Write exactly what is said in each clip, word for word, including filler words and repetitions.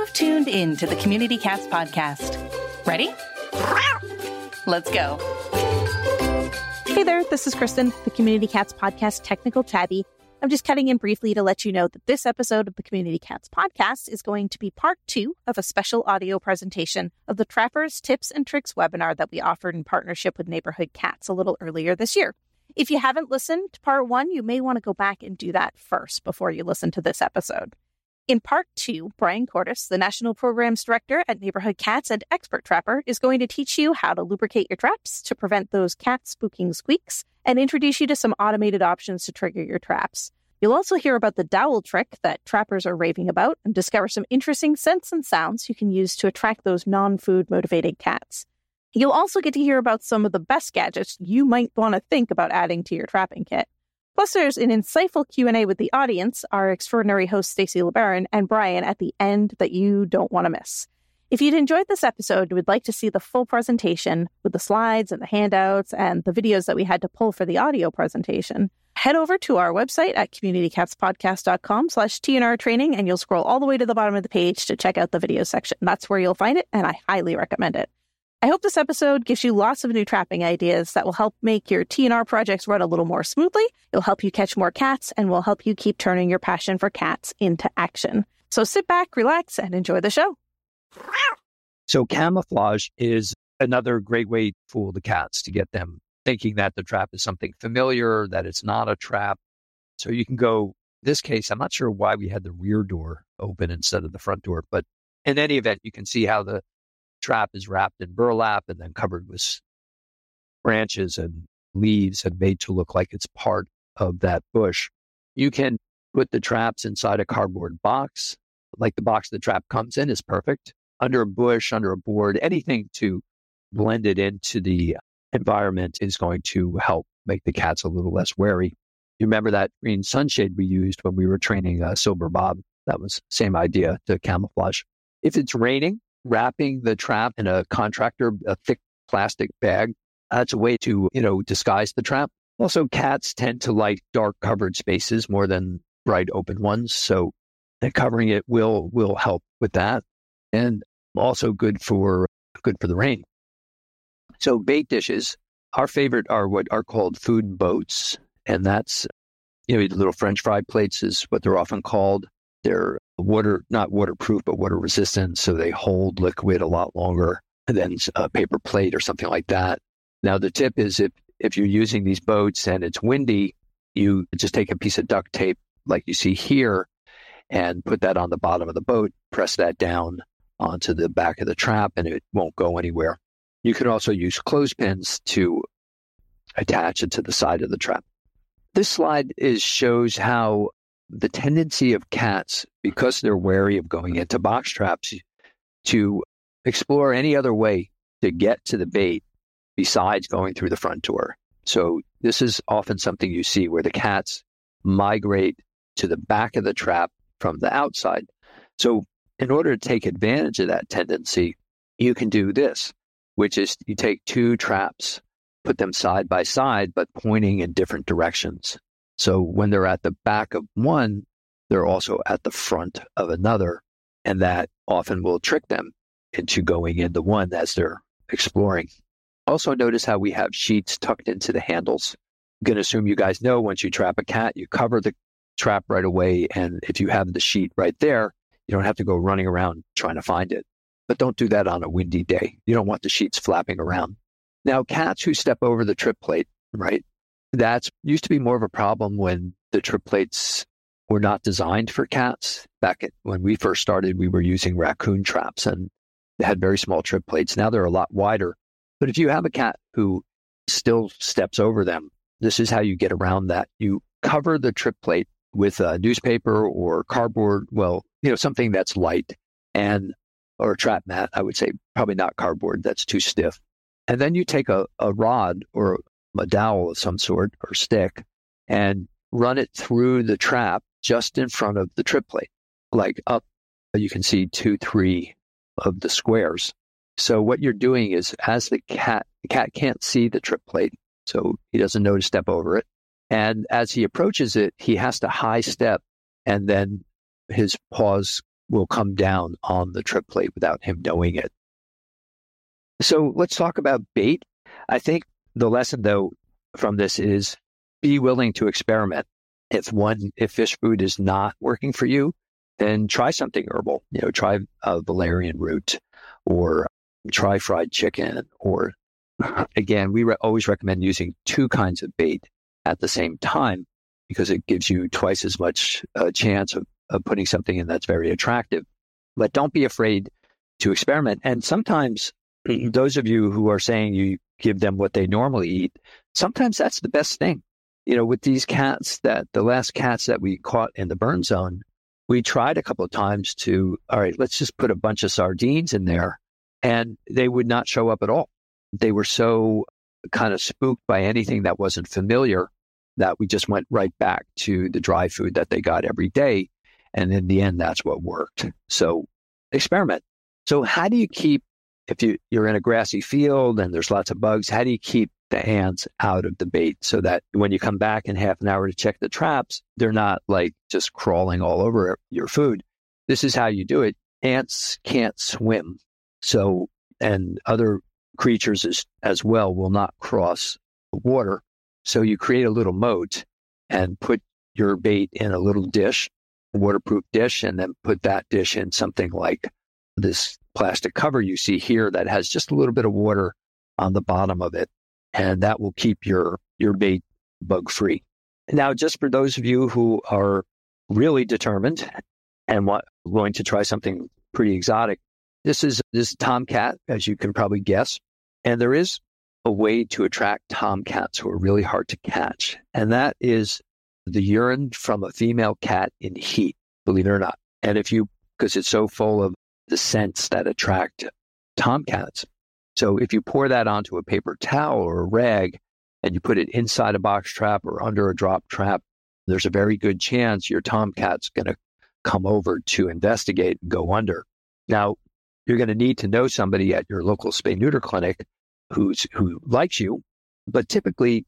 You've tuned in to the Community Cats podcast. Ready? Let's go. Hey there, this is Kristen, the Community Cats podcast technical tabby. I'm just cutting in briefly to let you know that this episode of the Community Cats podcast is going to be part two of a special audio presentation of the Trappers Tips and Tricks webinar that we offered in partnership with Neighborhood Cats a little earlier this year. If you haven't listened to part one, you may want to go back and do that first before you listen to this episode. In part two, Brian Cordes, the National Programs Director at Neighborhood Cats and expert trapper, is going to teach you how to lubricate your traps to prevent those cat spooking squeaks and introduce you to some automated options to trigger your traps. You'll also hear about the dowel trick that trappers are raving about and discover some interesting scents and sounds you can use to attract those non-food motivated cats. You'll also get to hear about some of the best gadgets you might want to think about adding to your trapping kit. Plus, there's an insightful Q and A with the audience, our extraordinary host Stacey LeBaron, and Brian at the end that you don't want to miss. If you'd enjoyed this episode and would like to see the full presentation with the slides and the handouts and the videos that we had to pull for the audio presentation, head over to our website at communitycatspodcast.com slash TNR training, and you'll scroll all the way to the bottom of the page to check out the video section. That's where you'll find it, and I highly recommend it. I hope this episode gives you lots of new trapping ideas that will help make your T N R projects run a little more smoothly. It'll help you catch more cats and will help you keep turning your passion for cats into action. So sit back, relax, and enjoy the show. So camouflage is another great way to fool the cats, to get them thinking that the trap is something familiar, that it's not a trap. So you can go, in this case, I'm not sure why we had the rear door open instead of the front door, but in any event, you can see how the trap is wrapped in burlap and then covered with branches and leaves and made to look like it's part of that bush. You can put the traps inside a cardboard box, like the box the trap comes in is perfect, under a bush, under a board, anything to blend it into the environment is going to help make the cats a little less wary. You remember that green sunshade we used when we were training uh, Silver Bob? That was the same idea to camouflage. If it's raining, wrapping the trap in a contractor, a thick plastic bag, that's a way to, you know, disguise the trap. Also, cats tend to like dark covered spaces more than bright open ones. So covering it will will help with that. And also good for good for the rain. So bait dishes, our favorite are what are called food boats. And that's, you know, the little French fry plates is what they're often called. They're water, not waterproof, but water resistant. So they hold liquid a lot longer than a paper plate or something like that. Now, the tip is if, if you're using these boats and it's windy, you just take a piece of duct tape like you see here and put that on the bottom of the boat, press that down onto the back of the trap, and it won't go anywhere. You can also use clothespins to attach it to the side of the trap. This slide is shows how the tendency of cats, because they're wary of going into box traps, to explore any other way to get to the bait besides going through the front door. So this is often something you see where the cats migrate to the back of the trap from the outside. So in order to take advantage of that tendency, you can do this, which is you take two traps, put them side by side, but pointing in different directions. So when they're at the back of one, they're also at the front of another, and that often will trick them into going into one as they're exploring. Also notice how we have sheets tucked into the handles. I'm going to assume you guys know once you trap a cat, you cover the trap right away, and if you have the sheet right there, you don't have to go running around trying to find it. But don't do that on a windy day. You don't want the sheets flapping around. Now, cats who step over the trip plate, right? That's used to be more of a problem when the trip plates were not designed for cats. Back at, when we first started, we were using raccoon traps and they had very small trip plates. Now they're a lot wider. But if you have a cat who still steps over them, this is how you get around that. You cover the trip plate with a newspaper or cardboard, well, you know, something that's light, and or a trap mat, I would say, probably not cardboard, that's too stiff. And then you take a, a rod or a dowel of some sort or stick and run it through the trap just in front of the trip plate, like up, you can see two, three of the squares. So what you're doing is as the cat, the cat can't see the trip plate, so he doesn't know to step over it. And as he approaches it, he has to high step, and then his paws will come down on the trip plate without him knowing it. So let's talk about bait. I think the lesson, though, from this is be willing to experiment. If one, if fish food is not working for you, then try something herbal. You know, try a valerian root, or try fried chicken, or again, we re- always recommend using two kinds of bait at the same time because it gives you twice as much uh, chance of, of putting something in that's very attractive. But don't be afraid to experiment. And sometimes those of you who are saying you give them what they normally eat, sometimes that's the best thing. You know, with these cats, that the last cats that we caught in the burn zone, we tried a couple of times to, all right, let's just put a bunch of sardines in there, and they would not show up at all. They were so kind of spooked by anything that wasn't familiar that we just went right back to the dry food that they got every day. And in the end, that's what worked. So experiment. So how do you keep, if you, you're in a grassy field and there's lots of bugs, how do you keep the ants out of the bait so that when you come back in half an hour to check the traps, they're not like just crawling all over your food? This is how you do it. Ants can't swim. So, and other creatures as, as well will not cross the water. So you create a little moat and put your bait in a little dish, a waterproof dish, and then put that dish in something like this plastic cover you see here that has just a little bit of water on the bottom of it. And that will keep your, your bait bug free. Now, just for those of you who are really determined and want, going to try something pretty exotic, this is this tomcat, as you can probably guess. And there is a way to attract tomcats who are really hard to catch. And that is the urine from a female cat in heat, believe it or not. And if you, because it's so full of the scents that attract tomcats. So if you pour that onto a paper towel or a rag and you put it inside a box trap or under a drop trap, there's a very good chance your tomcat's going to come over to investigate and go under. Now, you're going to need to know somebody at your local spay-neuter clinic who's who likes you, but typically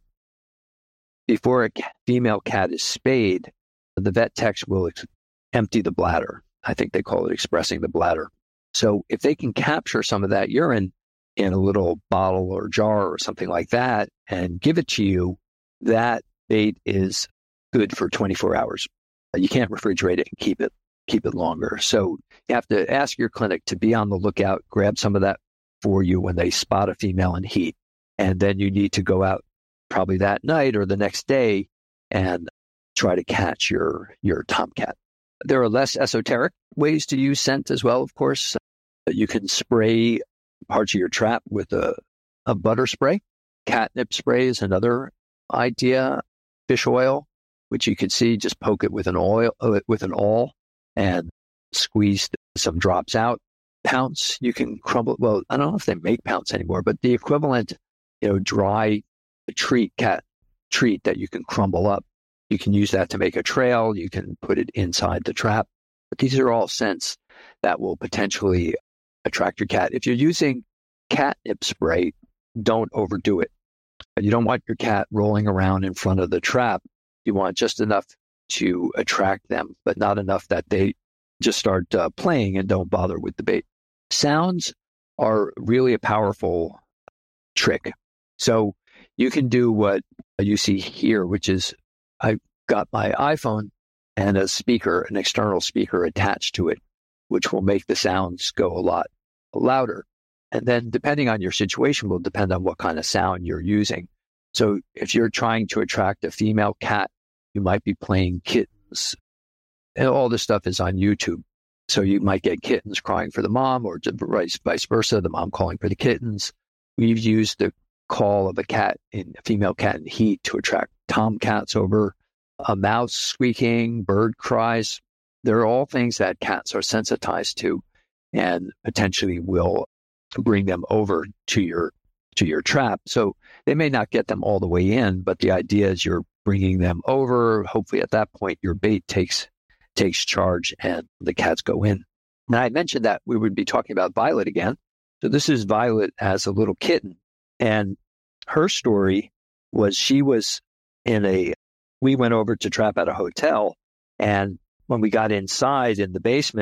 before a female cat is spayed, the vet techs will ex- empty the bladder. I think they call it expressing the bladder. So if they can capture some of that urine in a little bottle or jar or something like that and give it to you, that bait is good for twenty-four hours. You can't refrigerate it and keep it keep it longer. So you have to ask your clinic to be on the lookout, grab some of that for you when they spot a female in heat. And then you need to go out probably that night or the next day and try to catch your, your tomcat. There are less esoteric ways to use scent as well, of course. You can spray parts of your trap with a, a butter spray. Catnip spray is another idea. Fish oil, which you can see, just poke it with an oil, uh, with an awl and squeeze some drops out. Pounce, you can crumble. Well, I don't know if they make pounce anymore, but the equivalent, you know, dry treat, cat treat that you can crumble up. You can use that to make a trail. You can put it inside the trap. But these are all scents that will potentially attract your cat. If you're using catnip spray, don't overdo it. You don't want your cat rolling around in front of the trap. You want just enough to attract them, but not enough that they just start uh, playing and don't bother with the bait. Sounds are really a powerful trick. So you can do what you see here, which is I got my iPhone and a speaker, an external speaker attached to it, which will make the sounds go a lot louder. And then depending on your situation will depend on what kind of sound you're using. So if you're trying to attract a female cat, you might be playing kittens. And all this stuff is on YouTube. So you might get kittens crying for the mom or vice versa, the mom calling for the kittens. We've used the call of a cat in a female cat in heat to attract tomcats over, a mouse squeaking, bird cries. They're all things that cats are sensitized to and potentially will bring them over to your to your trap. So they may not get them all the way in, but the idea is you're bringing them over. Hopefully at that point, your bait takes takes charge and the cats go in. And I mentioned that we would be talking about Violet again. So this is Violet as a little kitten. And her story was she was in a, we went over to trap at a hotel. And when we got inside in the basement,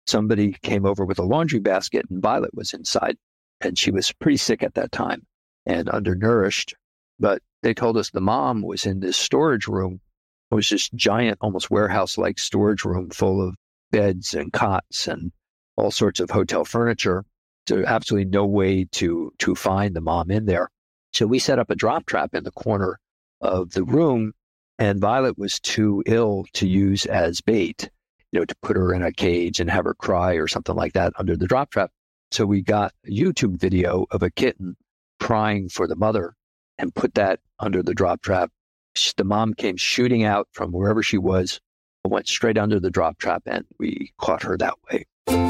somebody came over with a laundry basket and Violet was inside. And she was pretty sick at that time and undernourished. But they told us the mom was in this storage room. It was this giant, almost warehouse-like storage room full of beds and cots and all sorts of hotel furniture. So absolutely no way to to find the mom in there. So we set up a drop trap in the corner of the room, and Violet was too ill to use as bait, you know, to put her in a cage and have her cry or something like that under the drop trap. So we got a YouTube video of a kitten crying for the mother and put that under the drop trap. The mom came shooting out from wherever she was, went straight under the drop trap, and we caught her that way.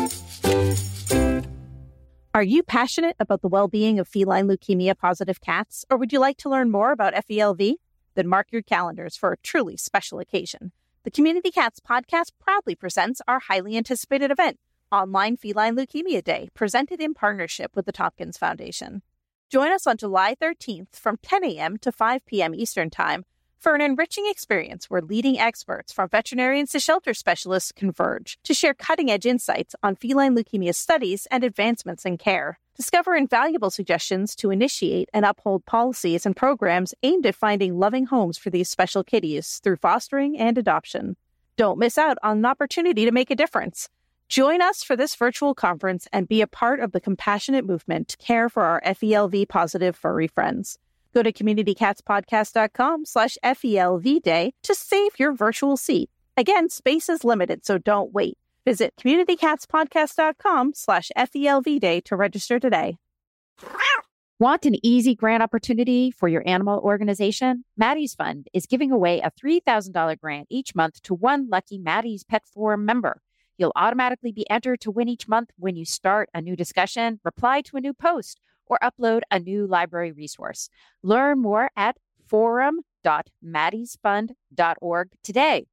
Are you passionate about the well-being of feline leukemia-positive cats, or would you like to learn more about F E L V? Then mark your calendars for a truly special occasion. The Community Cats podcast proudly presents our highly anticipated event, Online Feline Leukemia Day, presented in partnership with the Tompkins Foundation. Join us on July thirteenth from ten a.m. to five p.m. Eastern Time for an enriching experience where leading experts from veterinarians to shelter specialists converge to share cutting-edge insights on feline leukemia studies and advancements in care. Discover invaluable suggestions to initiate and uphold policies and programs aimed at finding loving homes for these special kitties through fostering and adoption. Don't miss out on an opportunity to make a difference. Join us for this virtual conference and be a part of the compassionate movement to care for our F E L V-positive furry friends. Go to communitycatspodcast.com slash FELV day to save your virtual seat. Again, space is limited, so don't wait. Visit communitycatspodcast.com slash FELV day to register today. Want an easy grant opportunity for your animal organization? Maddie's Fund is giving away a three thousand dollars grant each month to one lucky Maddie's Pet Forum member. You'll automatically be entered to win each month when you start a new discussion, reply to a new post, or upload a new library resource. Learn more at forum dot maddies fund dot org today.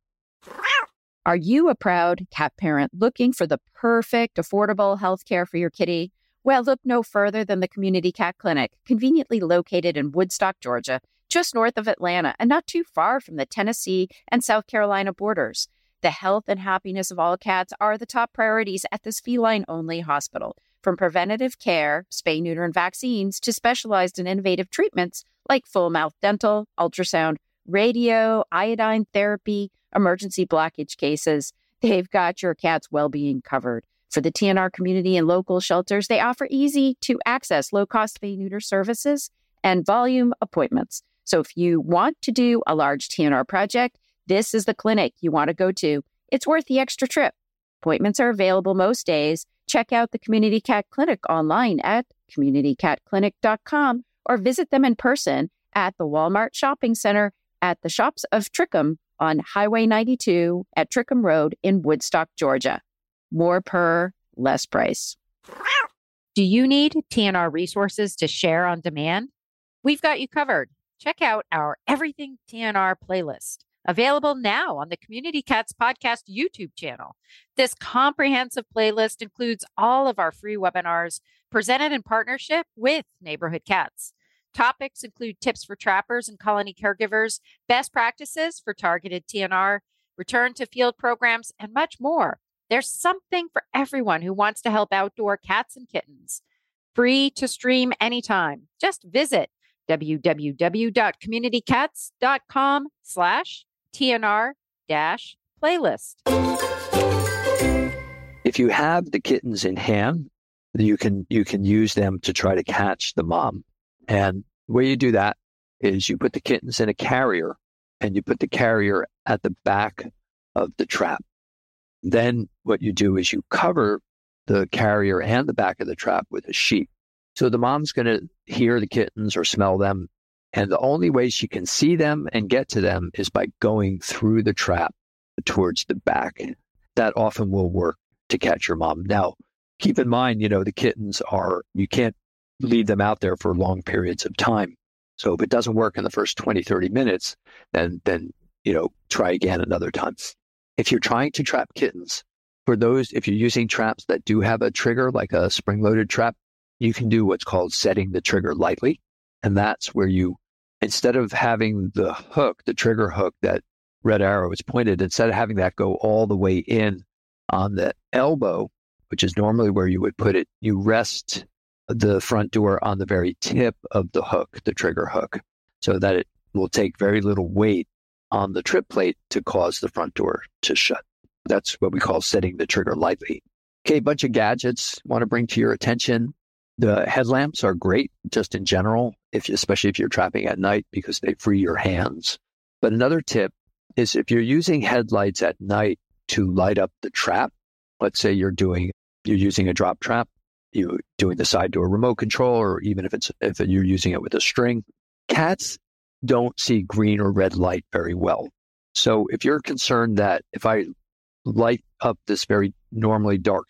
Are you a proud cat parent looking for the perfect, affordable health care for your kitty? Well, look no further than the Community Cat Clinic, conveniently located in Woodstock, Georgia, just north of Atlanta and not too far from the Tennessee and South Carolina borders. The health and happiness of all cats are the top priorities at this feline-only hospital. From preventative care, spay, neuter, and vaccines to specialized and innovative treatments like full mouth dental, ultrasound, radio, iodine therapy, emergency blockage cases, they've got your cat's well-being covered. For the T N R community and local shelters, they offer easy-to-access, low-cost spay, neuter services and volume appointments. So if you want to do a large T N R project, this is the clinic you want to go to. It's worth the extra trip. Appointments are available most days. Check out the Community Cat Clinic online at community cat clinic dot com or visit them in person at the Walmart Shopping Center at the Shops of Trickham on Highway ninety-two at Trickham Road in Woodstock, Georgia. More per, less price. Do you need T N R resources to share on demand? We've got you covered. Check out our Everything T N R playlist, available now on the Community Cats Podcast YouTube channel. This comprehensive playlist includes all of our free webinars presented in partnership with Neighborhood Cats. Topics include tips for trappers and colony caregivers, best practices for targeted T N R, return to field programs, and much more. There's something for everyone who wants to help outdoor cats and kittens. Free to stream anytime. Just visit www.communitycats.com slash TNR dash playlist. If you have the kittens in hand, you can you can use them to try to catch the mom. And the way you do that is you put the kittens in a carrier and you put the carrier at the back of the trap. Then what you do is you cover the carrier and the back of the trap with a sheet. So the mom's going to hear the kittens or smell them. And the only way she can see them and get to them is by going through the trap towards the back. That often will work to catch your mom. Now, keep in mind, you know, the kittens are, you can't leave them out there for long periods of time. So if it doesn't work in the first twenty, thirty minutes, then, then, you know, try again another time. If you're trying to trap kittens, for those, if you're using traps that do have a trigger, like a spring-loaded trap, you can do what's called setting the trigger lightly. And that's where you, instead of having the hook, the trigger hook that Red Arrow is pointed, instead of having that go all the way in On the elbow, which is normally where you would put it, you rest the front door on the very tip of the hook, the trigger hook, so that it will take very little weight on the trip plate to cause the front door to shut. That's what we call setting the trigger lightly. Okay, a bunch of gadgets I want to bring to your attention. The headlamps are great just in general, if you, especially if you're trapping at night, because they free your hands. But another tip is if you're using headlights at night to light up the trap, let's say you're doing you're using a drop trap, you're doing the side door remote control, or even if it's if you're using it with a string, cats don't see green or red light very well. So if you're concerned that if I light up this very normally dark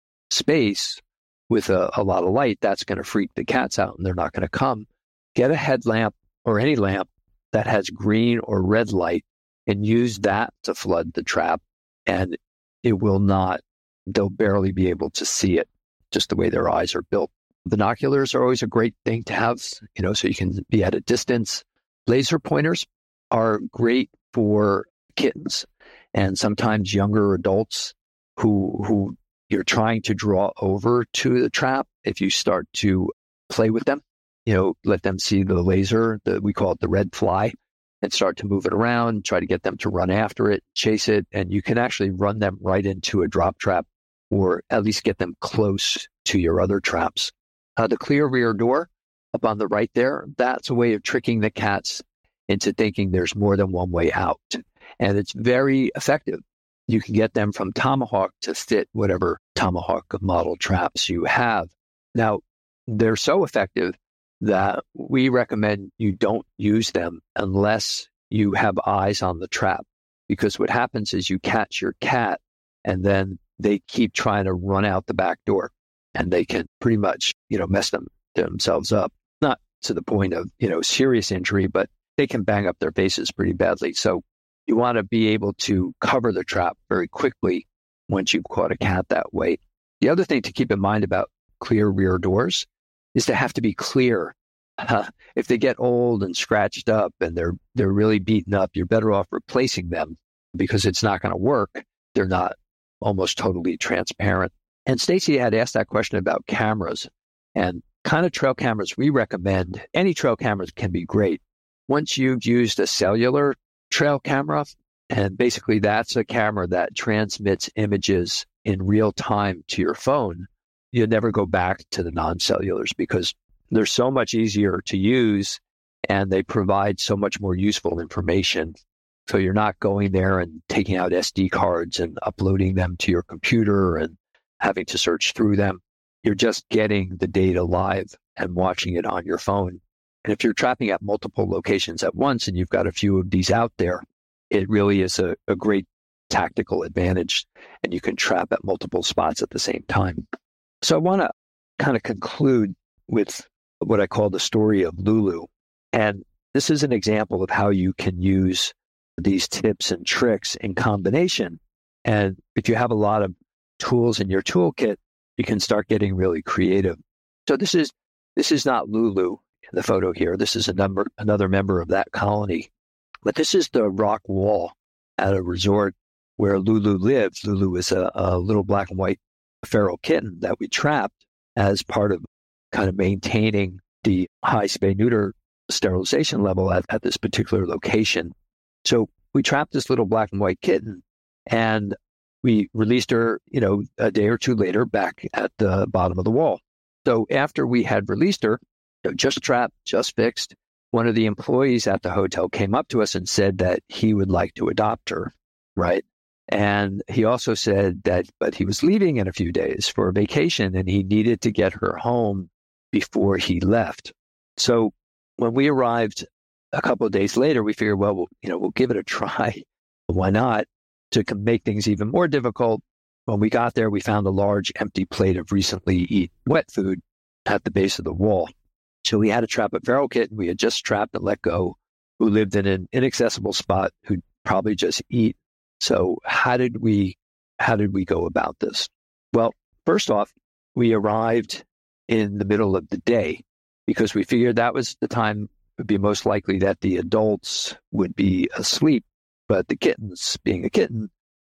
space with a, a lot of light, that's going to freak the cats out and they're not going to come, get a headlamp or any lamp that has green or red light and use that to flood the trap, and it will not, they'll barely be able to see it, just the way their eyes are built. Binoculars are always a great thing to have, you know, so you can be at a distance. Laser pointers are great for kittens and sometimes younger adults who who you're trying to draw over to the trap. If you start to play with them, you know, let them see the laser, the, we call it the red fly, and start to move it around, try to get them to run after it, chase it, and you can actually run them right into a drop trap or at least get them close to your other traps. Uh, the clear rear door up on the right there, that's a way of tricking the cats into thinking there's more than one way out. And it's very effective. You can get them from Tomahawk to fit whatever Tomahawk model traps you have. Now, they're so effective that we recommend you don't use them unless you have eyes on the trap. Because what happens is you catch your cat and then they keep trying to run out the back door and they can pretty much, you know, mess them themselves up. Not to the point of, you know, serious injury, but they can bang up their faces pretty badly. So you want to be able to cover the trap very quickly once you've caught a cat that way. The other thing to keep in mind about clear rear doors is to have to be clear. Uh, if they get old and scratched up and they're they're really beaten up, you're better off replacing them because it's not going to work. They're not almost totally transparent. And Stacy had asked that question about cameras, and kind of trail cameras we recommend. Any trail cameras can be great. Once you've used a cellular trail camera, and basically that's a camera that transmits images in real time to your phone, you'll never go back to the non-cellulars because they're so much easier to use and they provide so much more useful information. So you're not going there and taking out S D cards and uploading them to your computer and having to search through them. You're just getting the data live and watching it on your phone. And if you're trapping at multiple locations at once and you've got a few of these out there, it really is a, a great tactical advantage, and you can trap at multiple spots at the same time. So I want to kind of conclude with what I call the story of Lulu. And this is an example of how you can use these tips and tricks in combination. And if you have a lot of tools in your toolkit, you can start getting really creative. So this is this is not Lulu in the photo here. This is a number, another member of that colony. But this is the rock wall at a resort where Lulu lives. Lulu is a, a little black and white feral kitten that we trapped as part of kind of maintaining the high spay-neuter sterilization level at, at this particular location. So we trapped this little black and white kitten, and we released her, you know, a day or two later back at the bottom of the wall. So after we had released her, you know, just trapped, just fixed, one of the employees at the hotel came up to us and said that he would like to adopt her, right? And he also said that, but he was leaving in a few days for a vacation and he needed to get her home before he left. So when we arrived a couple of days later, we figured, well, we'll, you know, we'll give it a try. Why not? To make things even more difficult, when we got there, we found a large empty plate of recently eaten wet food at the base of the wall. So we had to trap a feral kitten we had just trapped and let go, who lived in an inaccessible spot, who'd probably just eat. So how did we how did we go about this? Well, first off, we arrived in the middle of the day because we figured that was the time it would be most likely that the adults would be asleep, but the kittens, being a kitten,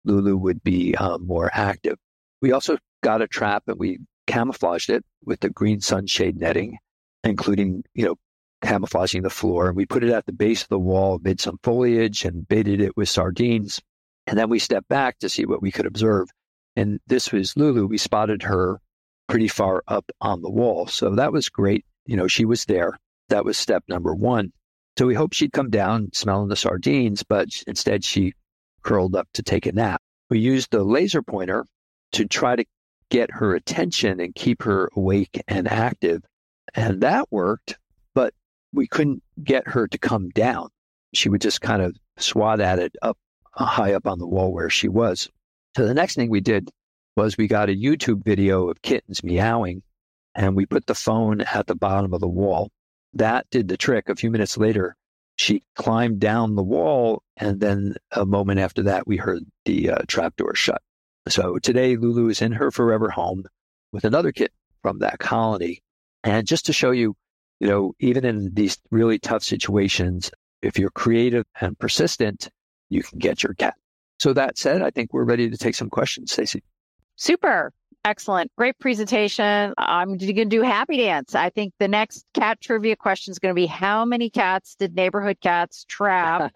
Lulu would be um, more active. We also got a trap and we camouflaged it with the green sunshade netting, including, you know, camouflaging the floor. And we put it at the base of the wall amid some foliage and baited it with sardines. And then we stepped back to see what we could observe. And this was Lulu. We spotted her pretty far up on the wall. So that was great. You know, she was there. That was step number one. So we hoped she'd come down smelling the sardines, but instead she curled up to take a nap. We used the laser pointer to try to get her attention and keep her awake and active. And that worked, but we couldn't get her to come down. She would just kind of swat at it up high up on the wall where she was. So the next thing we did was we got a YouTube video of kittens meowing, and we put the phone at the bottom of the wall. That did the trick. A few minutes later, she climbed down the wall, and then a moment after that, we heard the uh, trapdoor shut. So today, Lulu is in her forever home with another kitten from that colony. And just to show you, you know, even in these really tough situations, if you're creative and persistent, you can get your cat. So that said, I think we're ready to take some questions, Stacey. Super. Excellent. Great presentation. I'm going to do happy dance. I think the next cat trivia question is going to be, how many cats did neighborhood cats trap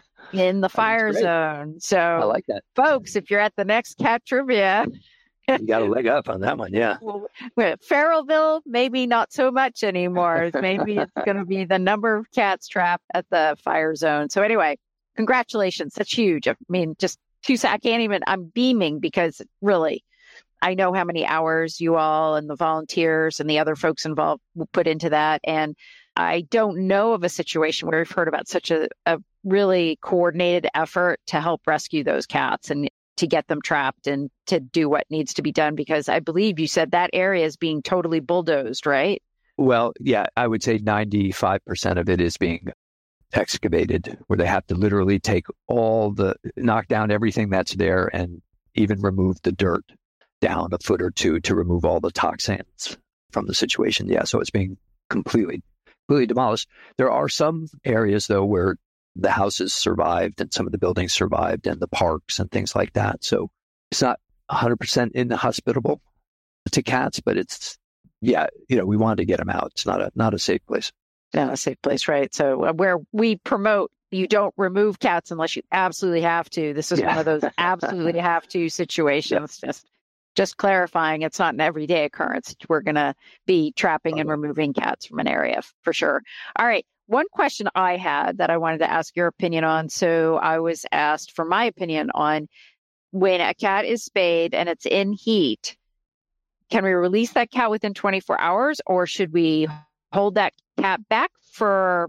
in the fire zone? So I like that. Folks, if you're at the next cat trivia, you got a leg up on that one. Yeah. Well, Farrellville, maybe not so much anymore. Maybe it's going to be the number of cats trapped at the fire zone. So anyway, congratulations. That's huge. I mean, just two, I can't even, I'm beaming because really, I know how many hours you all and the volunteers and the other folks involved will put into that. And I don't know of a situation where we've heard about such a, a really coordinated effort to help rescue those cats and to get them trapped and to do what needs to be done, because I believe you said that area is being totally bulldozed, right? Well, yeah, I would say ninety-five percent of it is being excavated, where they have to literally take all the, knock down everything that's there and even remove the dirt down a foot or two to remove all the toxins from the situation. Yeah, so it's being completely, completely demolished. There are some areas, though, where the houses survived and some of the buildings survived and the parks and things like that. So it's not one hundred percent inhospitable to cats, but it's, yeah, you know, we wanted to get them out. It's not a not a safe place. Not a safe place, right? So uh, where we promote, you don't remove cats unless you absolutely have to. This is yeah. one of those absolutely have to situations. Yeah. Just Just clarifying, it's not an everyday occurrence. We're going to be trapping and removing cats from an area for sure. All right. One question I had that I wanted to ask your opinion on. So I was asked for my opinion on when a cat is spayed and it's in heat, can we release that cat within twenty-four hours, or should we hold that cat back for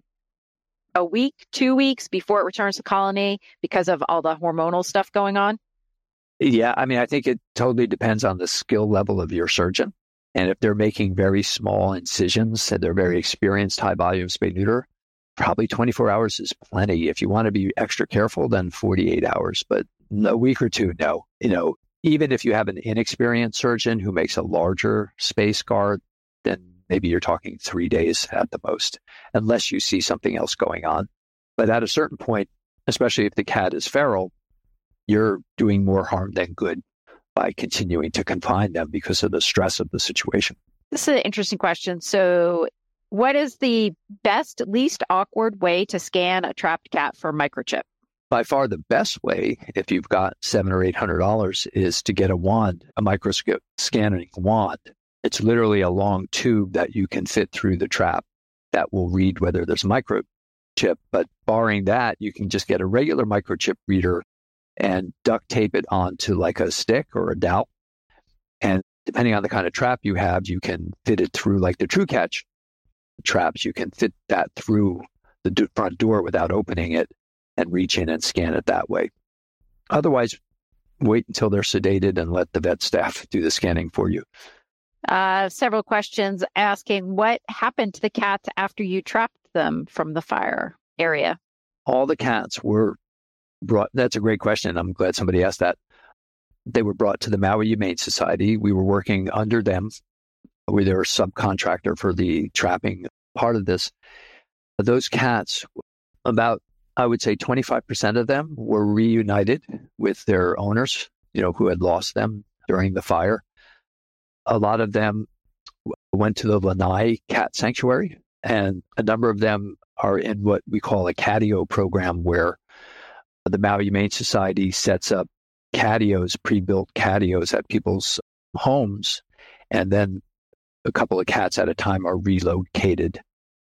a week, two weeks before it returns to colony because of all the hormonal stuff going on? Yeah, I mean, I think it totally depends on the skill level of your surgeon. And if they're making very small incisions and they're very experienced, high volume spay neuter, probably twenty-four hours is plenty. If you want to be extra careful, then forty-eight hours. But a week or two, no. You know, even if you have an inexperienced surgeon who makes a larger spay scar, then maybe you're talking three days at the most, unless you see something else going on. But at a certain point, especially if the cat is feral, you're doing more harm than good by continuing to confine them because of the stress of the situation. This is an interesting question. So what is the best, least awkward way to scan a trapped cat for microchip? By far the best way, if you've got seven or eight hundred dollars, is to get a wand, a microscope scanning wand. It's literally a long tube that you can fit through the trap that will read whether there's a microchip. But barring that, you can just get a regular microchip reader and duct tape it onto like a stick or a dowel. And depending on the kind of trap you have, you can fit it through, like the True Catch traps. You can fit that through the do- front door without opening it and reach in and scan it that way. Otherwise, wait until they're sedated and let the vet staff do the scanning for you. Uh, several questions asking what happened to the cats after you trapped them from the fire area? All the cats were brought. That's a great question. I'm glad somebody asked that. They were brought to the Maui Humane Society. We were working under them. We were a subcontractor for the trapping part of this. Those cats, about I would say twenty-five percent of them were reunited with their owners, you know, who had lost them during the fire. A lot of them went to the Lanai Cat Sanctuary, and a number of them are in what we call a catio program, where the Maui Humane Society sets up catios, pre-built catios at people's homes, and then a couple of cats at a time are relocated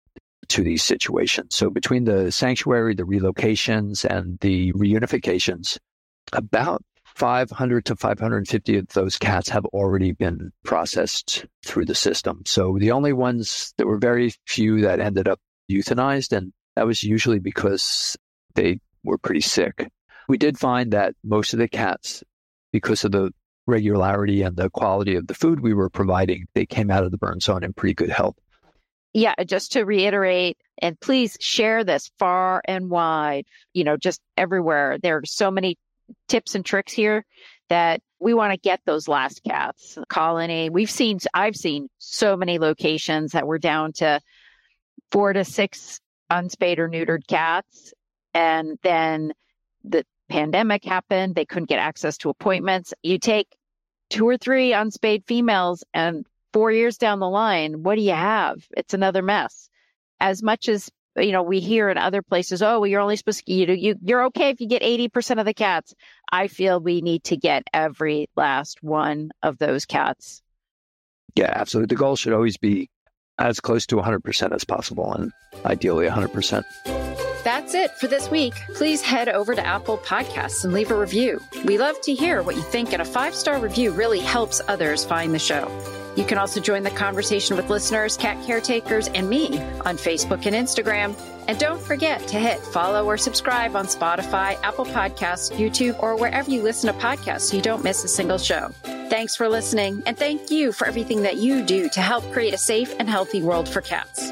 to these situations. So between the sanctuary, the relocations, and the reunifications, about five hundred to five hundred fifty of those cats have already been processed through the system. So the only ones, there were very few that ended up euthanized, and that was usually because they were pretty sick. We did find that most of the cats, because of the regularity and the quality of the food we were providing, they came out of the burn zone in pretty good health. Yeah, just to reiterate, and please share this far and wide, you know, just everywhere. There are so many tips and tricks here that we want to get those last cats. Colony, we've seen, I've seen so many locations that were down to four to six unspayed or neutered cats. And then the pandemic happened. They couldn't get access to appointments. You take two or three unspayed females, and four years down the line, what do you have? It's another mess. As much as, you know, we hear in other places, oh, well, you're only supposed to, you, you, you're okay if you get eighty percent of the cats. I feel we need to get every last one of those cats. Yeah, absolutely. The goal should always be as close to one hundred percent as possible, and ideally one hundred percent. That's it for this week. Please head over to Apple Podcasts and leave a review. We love to hear what you think, and a five-star review really helps others find the show. You can also join the conversation with listeners, cat caretakers, and me on Facebook and Instagram. And don't forget to hit follow or subscribe on Spotify, Apple Podcasts, YouTube, or wherever you listen to podcasts so you don't miss a single show. Thanks for listening, and thank you for everything that you do to help create a safe and healthy world for cats.